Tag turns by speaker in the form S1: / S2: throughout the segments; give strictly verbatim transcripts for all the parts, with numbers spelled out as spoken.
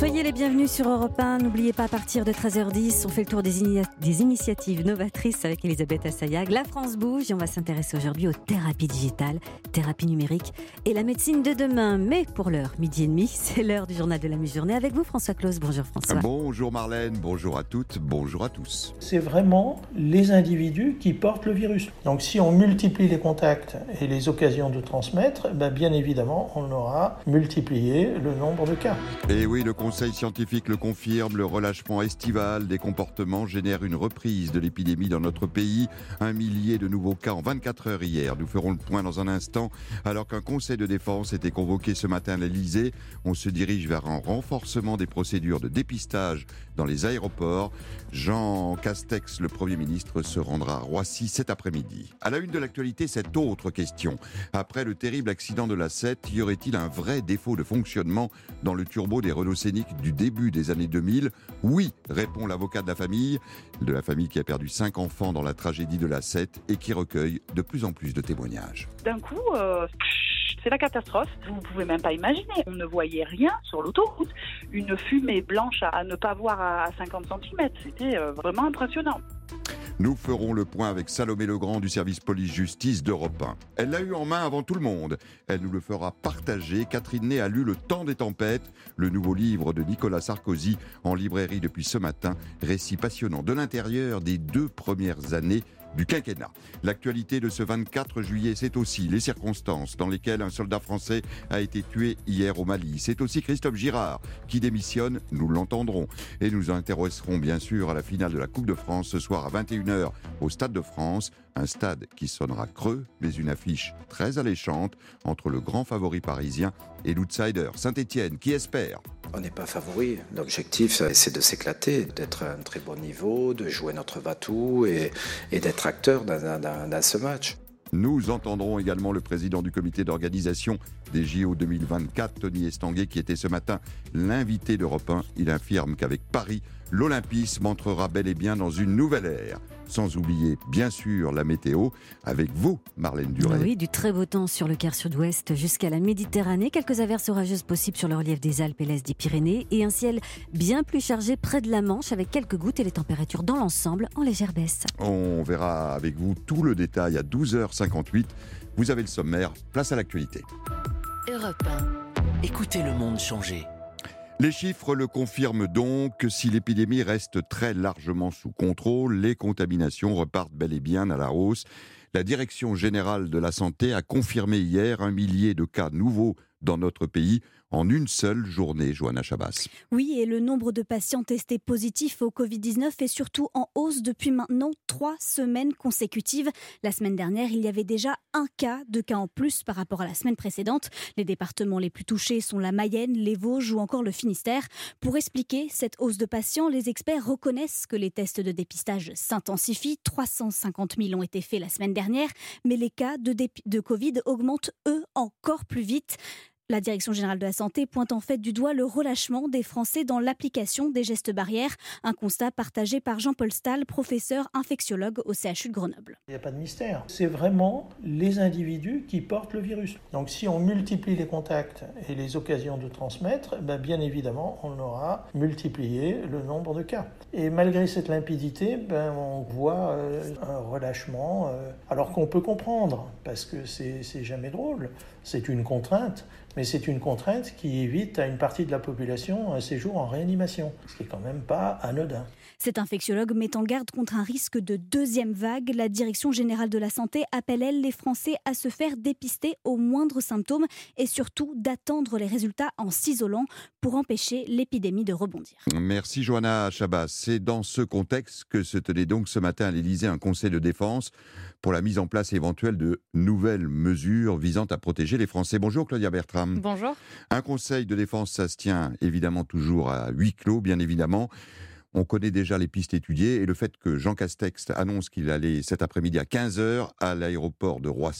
S1: Soyez les bienvenus sur Europe un. N'oubliez pas, à partir de treize heures dix, on fait le tour des, ini- des initiatives novatrices avec Elisabeth Assayag. La France bouge et on va s'intéresser aujourd'hui aux thérapies digitales, thérapies numériques et la médecine de demain. Mais pour l'heure, midi et demi, c'est l'heure du journal de la mi-journée avec vous, François Claus. Bonjour François.
S2: Bonjour Marlène, bonjour à toutes, bonjour à tous.
S3: C'est vraiment les individus qui portent le virus. Donc si on multiplie les contacts et les occasions de transmettre, ben bien évidemment, on aura multiplié le nombre de cas.
S2: Et oui, le Conseil scientifique le confirme, le relâchement estival des comportements génère une reprise de l'épidémie dans notre pays. Un millier de nouveaux cas en vingt-quatre heures hier. Nous ferons le point dans un instant. Alors qu'un conseil de défense était convoqué ce matin à l'Elysée, on se dirige vers un renforcement des procédures de dépistage dans les aéroports. Jean Castex, le Premier ministre, se rendra à Roissy cet après-midi. À la une de l'actualité, cette autre question. Après le terrible accident de l'A sept, y aurait-il un vrai défaut de fonctionnement dans le turbo des Renault Scénic du début des années deux mille? Oui, répond l'avocat de la famille, de la famille qui a perdu cinq enfants dans la tragédie de l'A sept et qui recueille de plus en plus de témoignages.
S4: D'un coup, euh, c'est la catastrophe. Vous ne pouvez même pas imaginer. On ne voyait rien sur l'autoroute. Une fumée blanche à ne pas voir à cinquante centimètres. C'était euh, vraiment impressionnant.
S2: Nous ferons le point avec Salomé Legrand du service police-justice d'Europe un. Elle l'a eu en main avant tout le monde. Elle nous le fera partager. Catherine Ney a lu Le Temps des tempêtes, le nouveau livre de Nicolas Sarkozy, en librairie depuis ce matin. Récit passionnant de l'intérieur des deux premières années du quinquennat. L'actualité de ce vingt-quatre juillet, c'est aussi les circonstances dans lesquelles un soldat français a été tué hier au Mali. C'est aussi Christophe Girard qui démissionne, nous l'entendrons. Et nous intéresserons bien sûr à la finale de la Coupe de France ce soir à vingt et une heures au Stade de France. Un stade qui sonnera creux, mais une affiche très alléchante entre le grand favori parisien et l'outsider Saint-Étienne qui espère.
S5: On n'est pas favori. L'objectif, c'est de s'éclater, d'être à un très bon niveau, de jouer notre va-tout et, et d'être acteur dans, dans, dans ce match.
S2: Nous entendrons également le président du comité d'organisation des J O deux mille vingt-quatre, Tony Estanguet, qui était ce matin l'invité d'Europe un. Il affirme qu'avec Paris, l'olympisme entrera bel et bien dans une nouvelle ère. Sans oublier, bien sûr, la météo, avec vous, Marlène Duret.
S1: Oui, du très beau temps sur le quart sud-ouest jusqu'à la Méditerranée. Quelques averses orageuses possibles sur le relief des Alpes et l'est des Pyrénées. Et un ciel bien plus chargé près de la Manche, avec quelques gouttes et les températures dans l'ensemble en légère baisse.
S2: On verra avec vous tout le détail à douze heures cinquante-huit. Vous avez le sommaire, place à l'actualité.
S6: Europe un. Écoutez le monde changer.
S2: Les chiffres le confirment donc, si l'épidémie reste très largement sous contrôle, les contaminations repartent bel et bien à la hausse. La Direction générale de la santé a confirmé hier un millier de cas nouveaux dans notre pays en une seule journée, Johanna Chabas.
S7: Oui, et le nombre de patients testés positifs au covid dix-neuf est surtout en hausse depuis maintenant trois semaines consécutives. La semaine dernière, il y avait déjà un cas de cas en plus par rapport à la semaine précédente. Les départements les plus touchés sont la Mayenne, les Vosges ou encore le Finistère. Pour expliquer cette hausse de patients, les experts reconnaissent que les tests de dépistage s'intensifient. trois cent cinquante mille ont été faits la semaine dernière, mais les cas de, dé- de Covid augmentent, eux, encore plus vite. La Direction générale de la santé pointe en fait du doigt le relâchement des Français dans l'application des gestes barrières. Un constat partagé par Jean-Paul Stahl, professeur infectiologue au C H U de Grenoble.
S3: Il n'y a pas de mystère. C'est vraiment les individus qui portent le virus. Donc si on multiplie les contacts et les occasions de transmettre, ben bien évidemment, on aura multiplié le nombre de cas. Et malgré cette limpidité, ben on voit euh, un relâchement, euh, alors qu'on peut comprendre, parce que c'est, c'est jamais drôle. C'est une contrainte, mais c'est une contrainte qui évite à une partie de la population un séjour en réanimation, ce qui est quand même pas anodin.
S7: Cet infectiologue met en garde contre un risque de deuxième vague. La Direction générale de la santé appelle, elle, les Français à se faire dépister aux moindres symptômes et surtout d'attendre les résultats en s'isolant pour empêcher l'épidémie de rebondir.
S2: Merci Johanna Chabas. C'est dans ce contexte que se tenait donc ce matin à l'Elysée un conseil de défense pour la mise en place éventuelle de nouvelles mesures visant à protéger les Français. Bonjour Claudia Bertram.
S8: Bonjour.
S2: Un conseil de défense, ça se tient évidemment toujours à huis clos, bien évidemment. On connaît déjà les pistes étudiées et le fait que Jean Castex annonce qu'il allait cet après-midi à quinze heures à l'aéroport de Roissy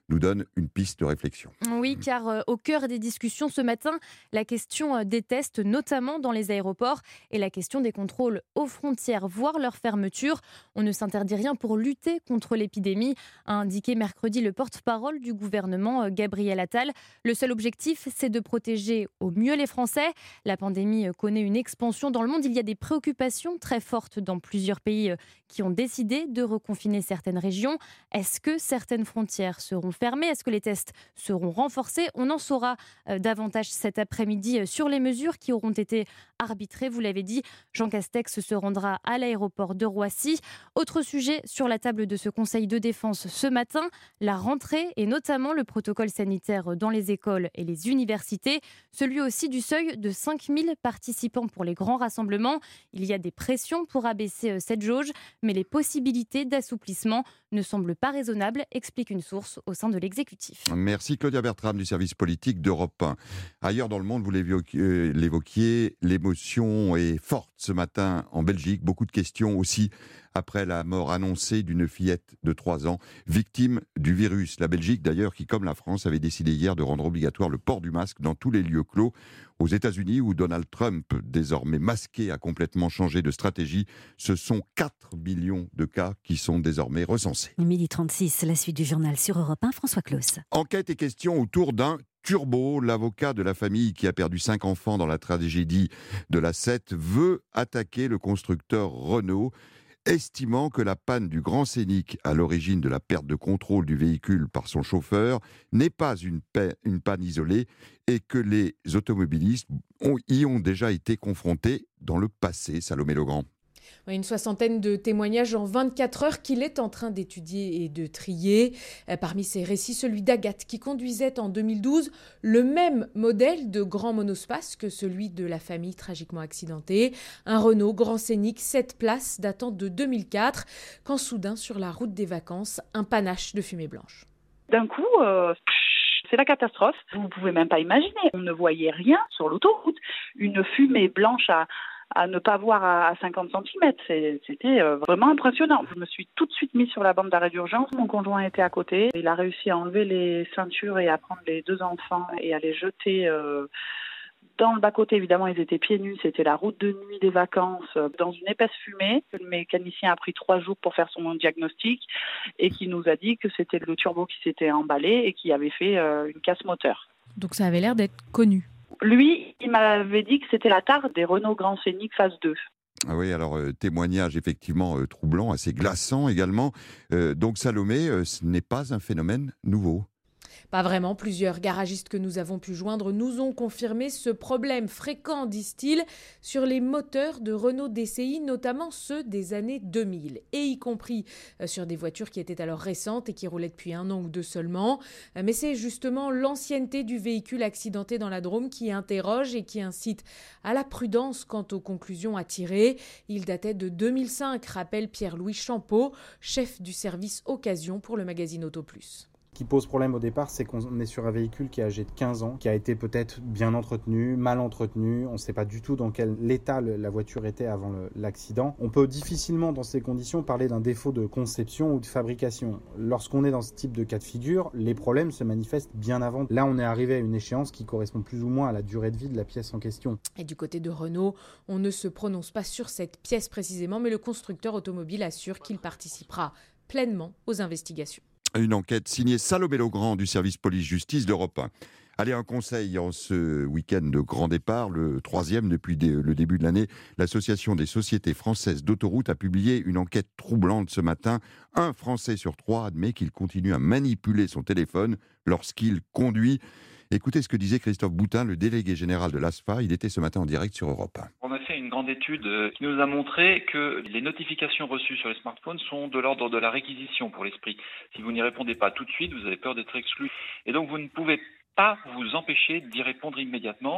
S2: nous donne une piste de réflexion.
S8: Oui, car euh, au cœur des discussions ce matin, la question euh, des tests, notamment dans les aéroports, et la question des contrôles aux frontières, voire leur fermeture. On ne s'interdit rien pour lutter contre l'épidémie, a indiqué mercredi le porte-parole du gouvernement, euh, Gabriel Attal. Le seul objectif, c'est de protéger au mieux les Français. La pandémie euh, connaît une expansion dans le monde. Il y a des préoccupations très fortes dans plusieurs pays euh, qui ont décidé de reconfiner certaines régions. Est-ce que certaines frontières seront fermées ? Est-ce que les tests seront renforcés ? On en saura euh, davantage cet après-midi euh, sur les mesures qui auront été arbitrées. Vous l'avez dit, Jean Castex se rendra à l'aéroport de Roissy. Autre sujet sur la table de ce Conseil de défense ce matin, la rentrée et notamment le protocole sanitaire dans les écoles et les universités. Celui aussi du seuil de cinq mille participants pour les grands rassemblements. Il y a des pressions pour abaisser euh, cette jauge, mais les possibilités d'assouplissement ne semblent pas raisonnables, explique une source au sein de l'exécutif.
S2: Merci Claudia Bertram du service politique d'Europe un. Ailleurs dans le monde, vous l'évoquiez, l'évoquiez, l'émotion est forte ce matin en Belgique. Beaucoup de questions aussi après la mort annoncée d'une fillette de trois ans, victime du virus. La Belgique d'ailleurs qui, comme la France, avait décidé hier de rendre obligatoire le port du masque dans tous les lieux clos. Aux États-Unis, où Donald Trump, désormais masqué, a complètement changé de stratégie, ce sont quatre millions de cas qui sont désormais recensés.
S1: midi trente-six, la suite du journal sur Europe un, François Claus.
S2: Enquête et questions autour d'un Turbo. L'avocat de la famille qui a perdu cinq enfants dans la tragédie de l'A sept veut attaquer le constructeur Renault, estimant que la panne du Grand Scénic à l'origine de la perte de contrôle du véhicule par son chauffeur n'est pas une, pa- une panne isolée et que les automobilistes ont, y ont déjà été confrontés dans le passé. Salomé Legrand.
S9: Une soixantaine de témoignages en vingt-quatre heures qu'il est en train d'étudier et de trier. Parmi ces récits, celui d'Agathe qui conduisait en deux mille douze le même modèle de grand monospace que celui de la famille tragiquement accidentée. Un Renault Grand Scénic sept places datant de deux mille quatre, quand soudain sur la route des vacances, un panache de fumée blanche.
S4: D'un coup, euh, c'est la catastrophe. Vous ne pouvez même pas imaginer. On ne voyait rien sur l'autoroute. Une fumée blanche à... à ne pas voir à cinquante centimètres. C'était vraiment impressionnant. Je me suis tout de suite mise sur la bande d'arrêt d'urgence. Mon conjoint était à côté. Il a réussi à enlever les ceintures et à prendre les deux enfants et à les jeter euh, dans le bas-côté. Évidemment, ils étaient pieds nus. C'était la route de nuit des vacances dans une épaisse fumée. Le mécanicien a pris trois jours pour faire son diagnostic et qui nous a dit que c'était le turbo qui s'était emballé et qui avait fait euh, une casse moteur.
S9: Donc ça avait l'air d'être connu.
S4: Lui, il m'avait dit que c'était la tare des Renault Grand Scénic phase deux.
S2: Ah oui, alors euh, témoignage effectivement euh, troublant, assez glaçant également. Euh, donc Salomé, euh, ce n'est pas un phénomène nouveau.
S9: Pas vraiment. Plusieurs garagistes que nous avons pu joindre nous ont confirmé ce problème fréquent, disent-ils, sur les moteurs de Renault D C I, notamment ceux des années deux mille, et y compris sur des voitures qui étaient alors récentes et qui roulaient depuis un an ou deux seulement. Mais c'est justement l'ancienneté du véhicule accidenté dans la Drôme qui interroge et qui incite à la prudence quant aux conclusions à tirer. Il datait de deux mille cinq, rappelle Pierre-Louis Champeau, chef du service Occasion pour le magazine Auto Plus.
S10: Ce qui pose problème au départ, c'est qu'on est sur un véhicule qui est âgé de quinze ans, qui a été peut-être bien entretenu, mal entretenu. On ne sait pas du tout dans quel état la voiture était avant le, l'accident. On peut difficilement, dans ces conditions, parler d'un défaut de conception ou de fabrication. Lorsqu'on est dans ce type de cas de figure, les problèmes se manifestent bien avant. Là, on est arrivé à une échéance qui correspond plus ou moins à la durée de vie de la pièce en question.
S9: Et du côté de Renault, on ne se prononce pas sur cette pièce précisément, mais le constructeur automobile assure qu'il participera pleinement aux investigations.
S2: Une enquête signée Salomé Legrand du service police-justice d'Europe un. Allez, un conseil en ce week-end de grand départ, le troisième depuis le début de l'année. L'Association des sociétés françaises d'autoroutes a publié une enquête troublante ce matin. Un Français sur trois admet qu'il continue à manipuler son téléphone lorsqu'il conduit. Écoutez ce que disait Christophe Boutin, le délégué général de l'A S F A. Il était ce matin en direct sur Europe un.
S11: On a fait une grande étude qui nous a montré que les notifications reçues sur les smartphones sont de l'ordre de la réquisition pour l'esprit. Si vous n'y répondez pas tout de suite, vous avez peur d'être exclu. Et donc vous ne pouvez pas vous empêcher d'y répondre immédiatement.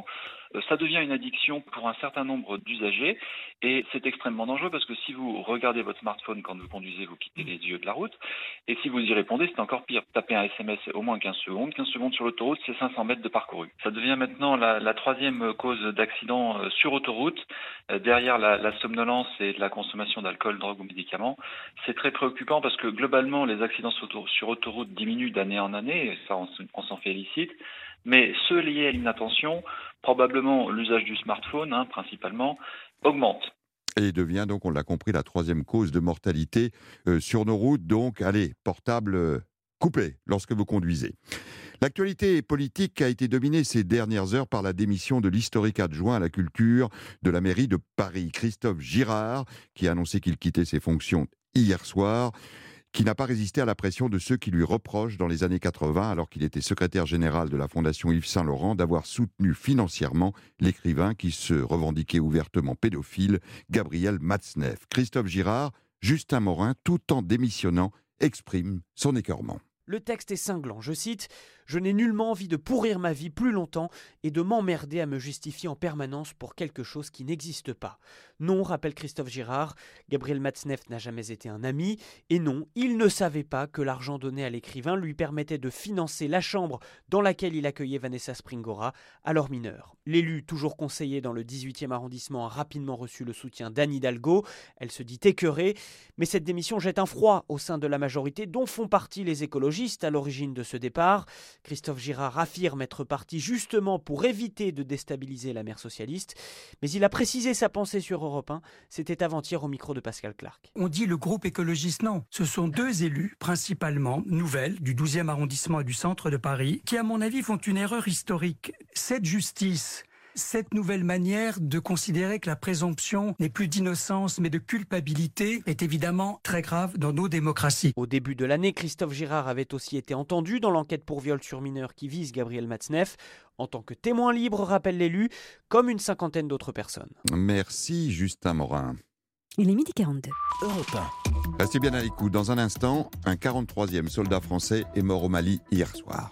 S11: ça devient une addiction pour un certain nombre d'usagers et c'est extrêmement dangereux parce que si vous regardez votre smartphone quand vous conduisez, vous quittez les yeux de la route et si vous y répondez, c'est encore pire. Taper un S M S, c'est au moins quinze secondes. quinze secondes sur l'autoroute, c'est cinq cents mètres de parcouru. Ça devient maintenant la, la troisième cause d'accident sur autoroute, euh, derrière la, la somnolence et la consommation d'alcool, drogue ou médicaments. C'est très préoccupant parce que globalement, les accidents sur, sur autoroute diminuent d'année en année, et ça on, on s'en félicite. Mais ceux liés à l'inattention, probablement l'usage du smartphone hein, principalement, augmentent.
S2: Et devient donc, on l'a compris, la troisième cause de mortalité euh, sur nos routes. Donc, allez, portable euh, coupé lorsque vous conduisez. L'actualité politique a été dominée ces dernières heures par la démission de l'historique adjoint à la culture de la mairie de Paris, Christophe Girard, qui a annoncé qu'il quittait ses fonctions hier soir, qui n'a pas résisté à la pression de ceux qui lui reprochent dans les années quatre-vingts, alors qu'il était secrétaire général de la Fondation Yves Saint-Laurent, d'avoir soutenu financièrement l'écrivain qui se revendiquait ouvertement pédophile, Gabriel Matzneff. Christophe Girard, Justin Morin, tout en démissionnant, exprime son écœurement.
S12: Le texte est cinglant, je cite « Je n'ai nullement envie de pourrir ma vie plus longtemps et de m'emmerder à me justifier en permanence pour quelque chose qui n'existe pas. » Non, rappelle Christophe Girard, Gabriel Matzneff n'a jamais été un ami. Et non, il ne savait pas que l'argent donné à l'écrivain lui permettait de financer la chambre dans laquelle il accueillait Vanessa Springora, alors mineure. L'élu, toujours conseiller dans le dix-huitième arrondissement, a rapidement reçu le soutien d'Anne Hidalgo. Elle se dit écœurée, mais cette démission jette un froid au sein de la majorité dont font partie les écologistes à l'origine de ce départ. Christophe Girard affirme être parti justement pour éviter de déstabiliser la maire socialiste, mais il a précisé sa pensée sur Europe un, c'était avant-hier au micro de Pascal Clark.
S13: On dit le groupe écologiste, non. Ce sont deux élus, principalement nouvelles, du douzième arrondissement et du centre de Paris, qui à mon avis font une erreur historique. Cette justice, cette nouvelle manière de considérer que la présomption n'est plus d'innocence mais de culpabilité est évidemment très grave dans nos démocraties.
S12: Au début de l'année, Christophe Girard avait aussi été entendu dans l'enquête pour viol sur mineur qui vise Gabriel Matzneff, en tant que témoin libre, rappelle l'élu, comme une cinquantaine d'autres personnes.
S2: Merci Justin Morin.
S1: Il est midi quarante-deux.
S6: Europe un.
S2: Restez bien à l'écoute. Dans un instant, un quarante-troisième soldat français est mort au Mali hier soir.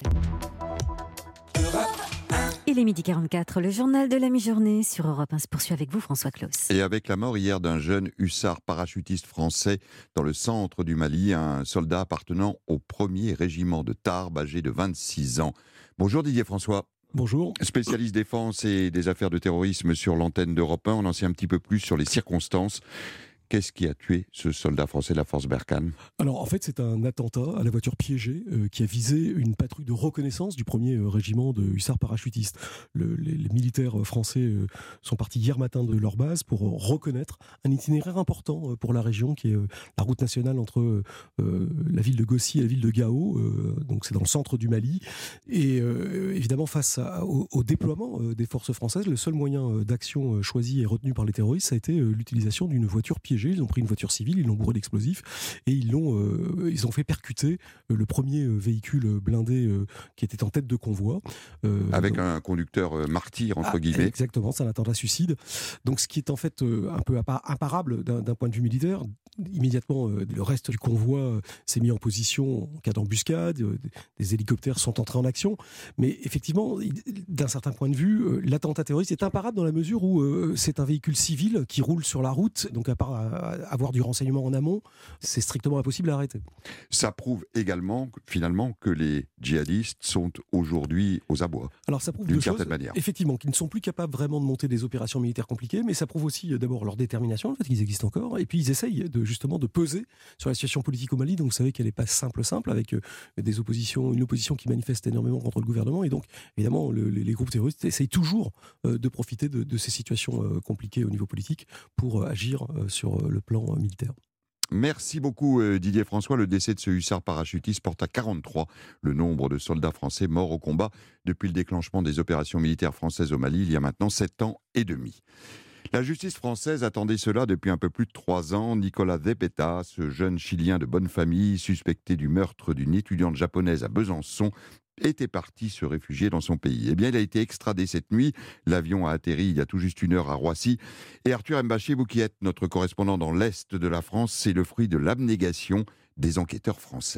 S1: Il est midi quarante-quatre, le journal de la mi-journée sur Europe un se poursuit avec vous, François Claus.
S2: Et avec la mort hier d'un jeune hussard parachutiste français dans le centre du Mali, un soldat appartenant au premier régiment de Tarbes, âgé de vingt-six ans. Bonjour Didier François.
S14: Bonjour.
S2: Spécialiste défense et des affaires de terrorisme sur l'antenne d'Europe un, on en sait un petit peu plus sur les circonstances. Qu'est-ce qui a tué ce soldat français de la force Barkhane ?
S14: Alors en fait c'est un attentat à la voiture piégée euh, qui a visé une patrouille de reconnaissance du premier euh, régiment de hussards parachutistes. Le, les, les militaires français euh, sont partis hier matin de leur base pour euh, reconnaître un itinéraire important euh, pour la région qui est euh, la route nationale entre euh, euh, la ville de Gossi et la ville de Gao, euh, donc c'est dans le centre du Mali. Et euh, évidemment face à, au, au déploiement euh, des forces françaises, le seul moyen euh, d'action euh, choisi et retenu par les terroristes, ça a été euh, l'utilisation d'une voiture piégée. Ils ont pris une voiture civile, ils l'ont bourré d'explosifs et ils l'ont, euh, ils ont fait percuter euh, le premier euh, véhicule blindé euh, qui était en tête de convoi. Euh,
S2: Avec
S14: donc,
S2: un conducteur euh, martyr, entre
S14: ah,
S2: guillemets.
S14: Exactement, c'est un attentat suicide. Donc ce qui est en fait euh, un peu imparable d'un, d'un point de vue militaire. Immédiatement, euh, le reste du convoi euh, s'est mis en position en cas d'embuscade, euh, des hélicoptères sont entrés en action. Mais effectivement, il, d'un certain point de vue, euh, l'attentat terroriste est imparable dans la mesure où euh, c'est un véhicule civil qui roule sur la route, donc à part avoir du renseignement en amont, c'est strictement impossible à arrêter.
S2: Ça prouve également, finalement, que les djihadistes sont aujourd'hui aux abois.
S14: Alors ça prouve
S2: d'une
S14: deux
S2: certaine
S14: choses,
S2: manière.
S14: Effectivement, qu'ils ne sont plus capables vraiment de monter des opérations militaires compliquées, mais ça prouve aussi euh, d'abord leur détermination, le fait qu'ils existent encore, et puis ils essayent de, justement de peser sur la situation politique au Mali. Donc vous savez qu'elle n'est pas simple simple, avec euh, des oppositions, une opposition qui manifeste énormément contre le gouvernement, et donc évidemment le, les, les groupes terroristes essayent toujours euh, de profiter de, de ces situations euh, compliquées au niveau politique pour euh, agir euh, sur euh, le plan euh, militaire.
S2: Merci beaucoup Didier François. Le décès de ce hussard parachutiste porte à quarante-trois le nombre de soldats français morts au combat depuis le déclenchement des opérations militaires françaises au Mali il y a maintenant sept ans et demi. La justice française attendait cela depuis un peu plus de trois ans. Nicolas Zepeta, ce jeune Chilien de bonne famille, suspecté du meurtre d'une étudiante japonaise à Besançon, était parti se réfugier dans son pays. Eh bien, il a été extradé cette nuit. L'avion a atterri il y a tout juste une heure à Roissy. Et Arthur Mbaché, vous qui êtes notre correspondant dans l'Est de la France, c'est le fruit de l'abnégation des enquêteurs français.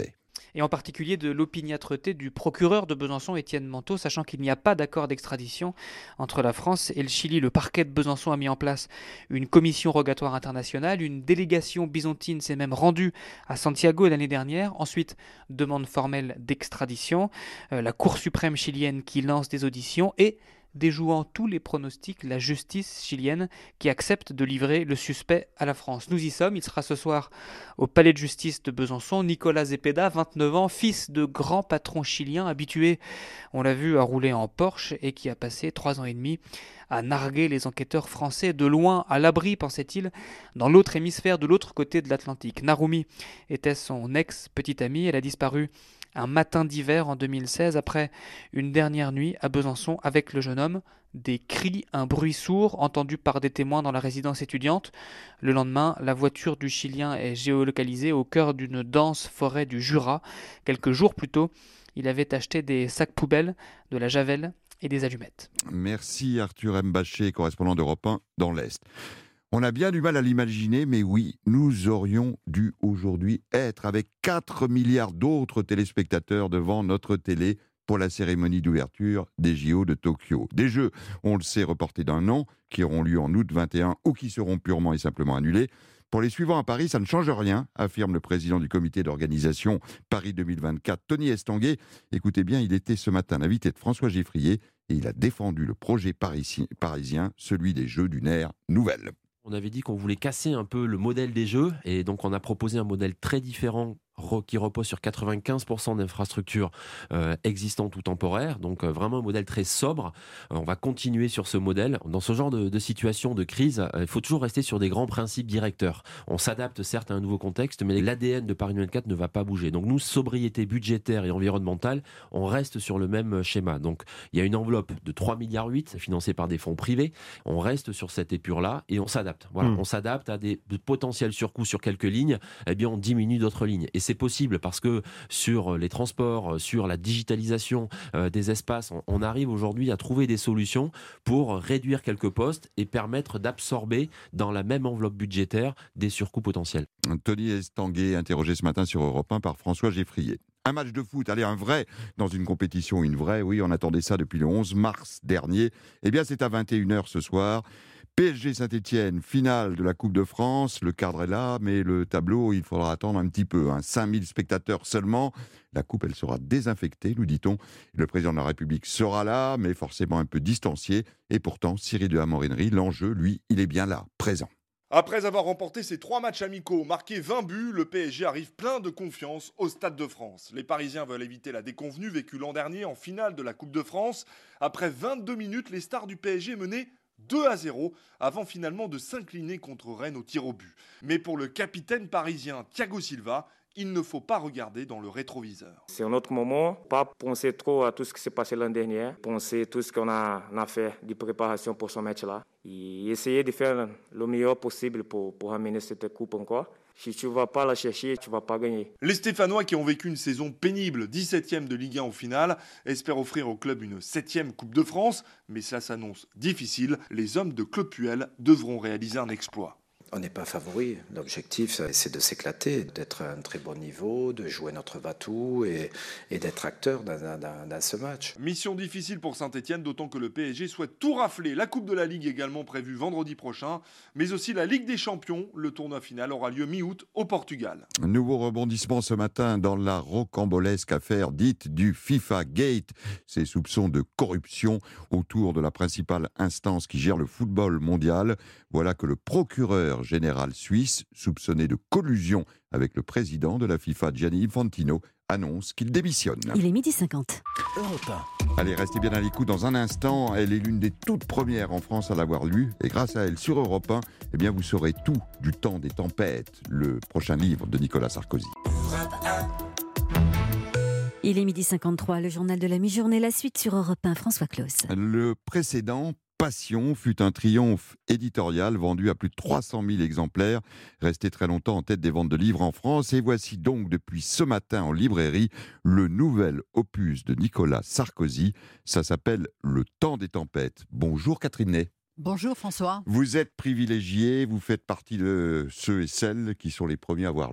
S12: et en particulier de l'opiniâtreté du procureur de Besançon, Étienne Manteau, sachant qu'il n'y a pas d'accord d'extradition entre la France et le Chili. Le parquet de Besançon a mis en place une commission rogatoire internationale, une délégation byzantine s'est même rendue à Santiago l'année dernière. Ensuite, demande formelle d'extradition, euh, la Cour suprême chilienne qui lance des auditions et, déjouant tous les pronostics, la justice chilienne qui accepte de livrer le suspect à la France. Nous y sommes, il sera ce soir au palais de justice de Besançon. Nicolas Zepeda, vingt-neuf ans, fils de grand patron chilien, habitué, on l'a vu, à rouler en Porsche et qui a passé trois ans et demi à narguer les enquêteurs français de loin, à l'abri, pensait-il, dans l'autre hémisphère, de l'autre côté de l'Atlantique. Narumi était son ex-petite amie, elle a disparu un matin d'hiver en deux mille seize, après une dernière nuit à Besançon avec le jeune homme. Des cris, un bruit sourd entendu par des témoins dans la résidence étudiante. Le lendemain, la voiture du Chilien est géolocalisée au cœur d'une dense forêt du Jura. Quelques jours plus tôt, il avait acheté des sacs poubelles, de la javel et des allumettes.
S2: Merci Arthur Mbaché, correspondant d'Europe un dans l'Est. On a bien du mal à l'imaginer, mais oui, nous aurions dû aujourd'hui être avec quatre milliards d'autres téléspectateurs devant notre télé pour la cérémonie d'ouverture des J O de Tokyo. Des Jeux, on le sait, reportés d'un an, qui auront lieu en août vingt et un ou qui seront purement et simplement annulés. Pour les suivants à Paris, ça ne change rien, affirme le président du comité d'organisation Paris deux mille vingt-quatre, Tony Estanguet. Écoutez bien, il était ce matin l'invité de François Geffrier et il a défendu le projet parisien, celui des Jeux d'une ère nouvelle.
S15: On avait dit qu'on voulait casser un peu le modèle des Jeux et donc on a proposé un modèle très différent qui repose sur quatre-vingt-quinze pour cent d'infrastructures euh, existantes ou temporaires, donc euh, vraiment un modèle très sobre. Euh, on va continuer sur ce modèle. Dans ce genre de, de situation, de crise, euh, il faut toujours rester sur des grands principes directeurs. On s'adapte certes à un nouveau contexte, mais l'A D N de Paris vingt-quatre ne va pas bouger. Donc nous, sobriété budgétaire et environnementale, on reste sur le même schéma. Donc il y a une enveloppe de trois virgule huit milliards financée par des fonds privés. On reste sur cette épure-là et on s'adapte. Voilà, mmh. On s'adapte à des potentiels surcoûts sur quelques lignes. Eh bien, on diminue d'autres lignes. Et c'est possible parce que sur les transports, sur la digitalisation euh, des espaces, on, on arrive aujourd'hui à trouver des solutions pour réduire quelques postes et permettre d'absorber dans la même enveloppe budgétaire des surcoûts potentiels.
S2: Tony Estanguet, interrogé ce matin sur Europe un par François Geffrier. Un match de foot, allez, un vrai, dans une compétition, une vraie, oui, on attendait ça depuis le onze mars dernier. Eh bien, c'est à vingt et une heures ce soir. P S G Saint-Etienne, finale de la Coupe de France. Le cadre est là, mais le tableau, il faudra attendre un petit peu. Hein. cinq mille spectateurs seulement. La Coupe, elle sera désinfectée, nous dit-on. Le président de la République sera là, mais forcément un peu distancié. Et pourtant, Cyril de Amorinerie, l'enjeu, lui, il est bien là, présent.
S16: Après avoir remporté ses trois matchs amicaux, marqué vingt buts, le P S G arrive plein de confiance au Stade de France. Les Parisiens veulent éviter la déconvenue vécue l'an dernier en finale de la Coupe de France. Après vingt-deux minutes, les stars du P S G menaient deux à zéro, avant finalement de s'incliner contre Rennes au tir au but. Mais pour le capitaine parisien Thiago Silva, il ne faut pas regarder dans le rétroviseur.
S17: C'est un autre moment, pas penser trop à tout ce qui s'est passé l'an dernier, penser à tout ce qu'on a, on a fait de préparation pour ce match-là, et essayer de faire le meilleur possible pour, pour amener cette coupe encore. Si tu ne vas pas la chercher, tu ne vas pas gagner.
S16: Les Stéphanois qui ont vécu une saison pénible, dix-septième de Ligue un au final, espèrent offrir au club une septième Coupe de France, mais ça s'annonce difficile. Les hommes de Claude Puel devront réaliser un exploit.
S5: On n'est pas favori. L'objectif, c'est de s'éclater, d'être à un très bon niveau, de jouer notre va-tout et, et d'être acteur dans, dans, dans ce match.
S16: Mission difficile pour Saint-Etienne, d'autant que le P S G souhaite tout rafler. La Coupe de la Ligue également prévue vendredi prochain, mais aussi la Ligue des Champions. Le tournoi final aura lieu mi-août au Portugal.
S2: Nouveau rebondissement ce matin dans la rocambolesque affaire dite du FIFA Gate. Ces soupçons de corruption autour de la principale instance qui gère le football mondial. Voilà que le procureur général suisse, soupçonné de collusion avec le président de la FIFA, Gianni Infantino, annonce qu'il démissionne.
S1: Il est midi cinquante.
S6: Europe un.
S2: Allez, restez bien à l'écoute dans un instant. Elle est l'une des toutes premières en France à l'avoir lu. Et grâce à elle, sur Europe un, eh bien, vous saurez tout du temps des tempêtes, le prochain livre de Nicolas Sarkozy.
S1: Il est midi cinquante-trois, le journal de la mi-journée, la suite sur Europe un, François Claus.
S2: Le précédent, Passion, fut un triomphe éditorial vendu à plus de trois cent mille exemplaires, resté très longtemps en tête des ventes de livres en France. Et voici donc depuis ce matin en librairie le nouvel opus de Nicolas Sarkozy. Ça s'appelle Le temps des tempêtes. Bonjour Catherine Ney.
S18: Bonjour François.
S2: Vous êtes privilégié, vous faites partie de ceux et celles qui sont les premiers à avoir lu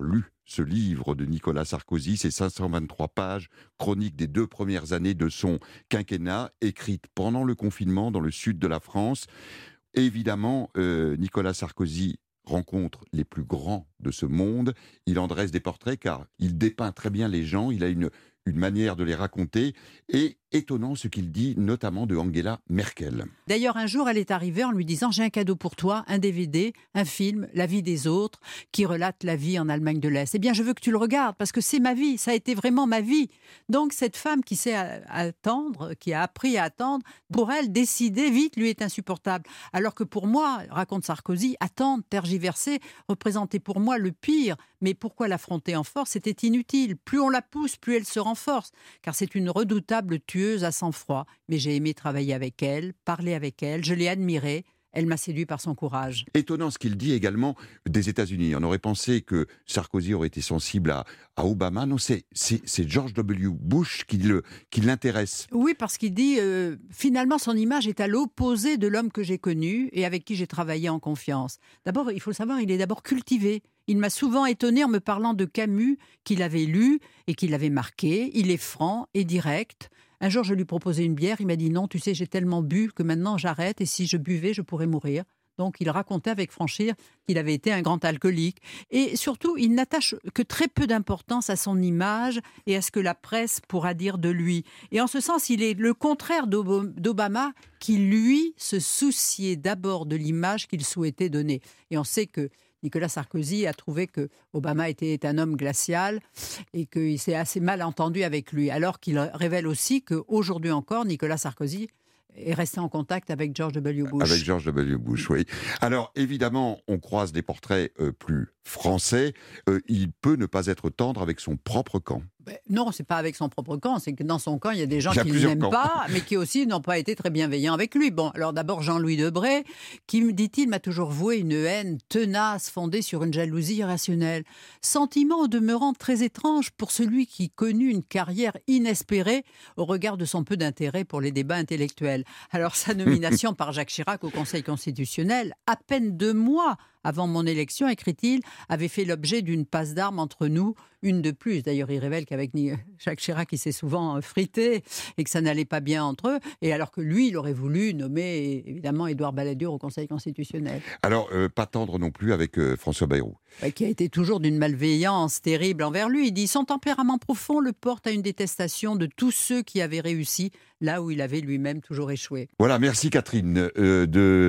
S2: ce livre de Nicolas Sarkozy, ces cinq cent vingt-trois pages, chronique des deux premières années de son quinquennat, écrite pendant le confinement dans le sud de la France. Évidemment, euh, Nicolas Sarkozy rencontre les plus grands de ce monde. Il en dresse des portraits car il dépeint très bien les gens, il a une, une manière de les raconter. Et étonnant ce qu'il dit, notamment de Angela Merkel.
S18: D'ailleurs, un jour, elle est arrivée en lui disant « J'ai un cadeau pour toi, un D V D, un film, La vie des autres, qui relate la vie en Allemagne de l'Est. Eh bien, je veux que tu le regardes, parce que c'est ma vie, ça a été vraiment ma vie. » Donc, cette femme qui sait attendre, qui a appris à attendre, pour elle, décider vite lui est insupportable. Alors que pour moi, raconte Sarkozy, attendre, tergiverser, représentait pour moi le pire. Mais pourquoi l'affronter en force? C'était inutile. Plus on la pousse, plus elle se renforce. Car c'est une redoutable tueuse à sang-froid, mais j'ai aimé travailler avec elle, parler avec elle, je l'ai admirée, elle m'a séduit par son courage.
S2: Étonnant ce qu'il dit également des États-Unis. On aurait pensé que Sarkozy aurait été sensible à, à Obama. Non, c'est, c'est, c'est George W. Bush qui, le, qui l'intéresse.
S18: Oui, parce qu'il dit, euh, finalement, son image est à l'opposé de l'homme que j'ai connu et avec qui j'ai travaillé en confiance. D'abord, il faut le savoir, il est d'abord cultivé. Il m'a souvent étonné en me parlant de Camus, qu'il avait lu et qu'il avait marqué. Il est franc et direct. Un jour, je lui proposais une bière, il m'a dit non, tu sais, j'ai tellement bu que maintenant j'arrête et si je buvais, je pourrais mourir. Donc, il racontait avec franchir qu'il avait été un grand alcoolique. Et surtout, il n'attache que très peu d'importance à son image et à ce que la presse pourra dire de lui. Et en ce sens, il est le contraire d'Obama qui, lui, se souciait d'abord de l'image qu'il souhaitait donner. Et on sait que Nicolas Sarkozy a trouvé que Obama était un homme glacial et qu'il s'est assez mal entendu avec lui, alors qu'il révèle aussi qu'aujourd'hui encore, Nicolas Sarkozy est resté en contact avec George W. Bush.
S2: Avec George W. Bush, oui. Alors, évidemment, on croise des portraits euh, plus français. Euh, il peut ne pas être tendre avec son propre camp.
S18: Ben, non, c'est pas avec son propre camp, c'est que dans son camp, il y a des gens
S2: qui
S18: ne l'aiment pas, mais qui aussi n'ont pas été très bienveillants avec lui. Bon, alors d'abord Jean-Louis Debré, qui, dit-il, m'a toujours voué une haine tenace, fondée sur une jalousie irrationnelle. Sentiment au demeurant très étrange pour celui qui connut une carrière inespérée au regard de son peu d'intérêt pour les débats intellectuels. Alors sa nomination par Jacques Chirac au Conseil constitutionnel, à peine deux mois avant mon élection, écrit-il, avait fait l'objet d'une passe d'armes entre nous, une de plus. D'ailleurs, il révèle qu'avec Jacques Chirac, il s'est souvent frité et que ça n'allait pas bien entre eux. Et alors que lui, il aurait voulu nommer, évidemment, Édouard Balladur au Conseil constitutionnel.
S2: Alors, euh, pas tendre non plus avec euh, François Bayrou.
S18: Qui a été toujours d'une malveillance terrible envers lui. Il dit « Son tempérament profond le porte à une détestation de tous ceux qui avaient réussi, là où il avait lui-même toujours échoué. »
S2: Voilà, merci Catherine euh,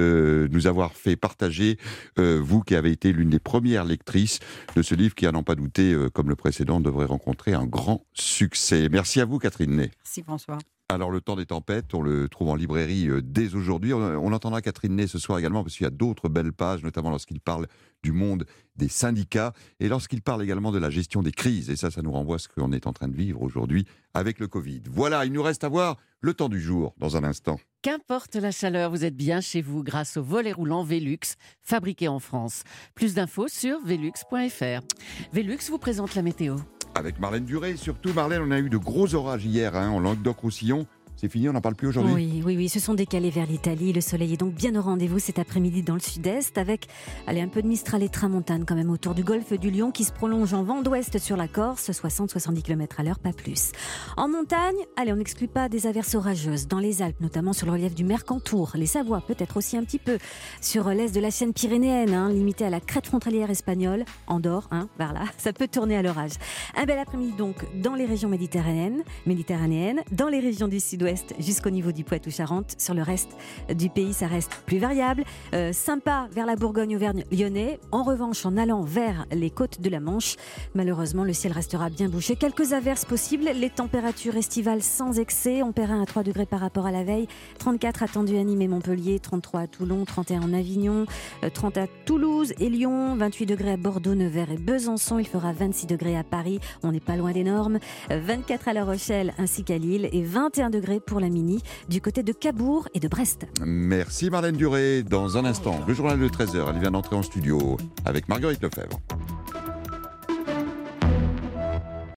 S2: de nous avoir fait partager, euh, vous qui avez été l'une des premières lectrices de ce livre qui, à n'en pas douter, euh, comme le précédent, devrait rencontrer un grand succès. Merci à vous Catherine Ney.
S18: Merci François.
S2: Alors, Le Temps des Tempêtes, on le trouve en librairie euh, dès aujourd'hui. On, on entendra Catherine Ney ce soir également, parce qu'il y a d'autres belles pages, notamment lorsqu'il parle du monde des syndicats et lorsqu'il parle également de la gestion des crises. Et ça, ça nous renvoie à ce qu'on est en train de vivre aujourd'hui avec le Covid. Voilà, il nous reste à voir le temps du jour dans un instant.
S19: Qu'importe la chaleur, vous êtes bien chez vous grâce au volet roulant Velux, fabriqué en France. Plus d'infos sur velux point f r. Velux vous présente la météo.
S2: Avec Marlène Duré, surtout Marlène, on a eu de gros orages hier hein, en Languedoc-Roussillon. C'est fini, on n'en parle plus aujourd'hui ?
S1: Oui, oui, oui, se sont décalés vers l'Italie. Le soleil est donc bien au rendez-vous cet après-midi dans le sud-est, avec allez, un peu de Mistral et tramontane quand même autour du golfe du Lion qui se prolonge en vent d'ouest sur la Corse, soixante à soixante-dix kilomètres à l'heure, pas plus. En montagne, allez, on n'exclut pas des averses orageuses dans les Alpes, notamment sur le relief du Mercantour, les Savoies, peut-être aussi un petit peu sur l'est de la chaîne pyrénéenne, hein, limité à la crête frontalière espagnole, Andorre, hein, vers là, ça peut tourner à l'orage. Un bel après-midi donc dans les régions méditerranéennes, méditerranéennes, dans les régions du sud-ouest jusqu'au niveau du Poitou-Charentes. Sur le reste du pays, ça reste plus variable. Euh, sympa vers la Bourgogne-Auvergne-Lyonnais. En revanche, en allant vers les côtes de la Manche, malheureusement, le ciel restera bien bouché. Quelques averses possibles. Les températures estivales sans excès. On perd un à trois degrés par rapport à la veille. trente-quatre attendus à Nîmes et Montpellier, trente-trois à Toulon, trente et un en Avignon, trente à Toulouse et Lyon, vingt-huit degrés à Bordeaux, Nevers et Besançon. Il fera vingt-six degrés à Paris. On n'est pas loin des normes. vingt-quatre à La Rochelle ainsi qu'à Lille et vingt et un degrés pour la Mini du côté de Cabourg et de Brest.
S2: Merci Marlène Duré. Dans un instant, le journal de treize heures, elle vient d'entrer en studio avec Marguerite Lefebvre.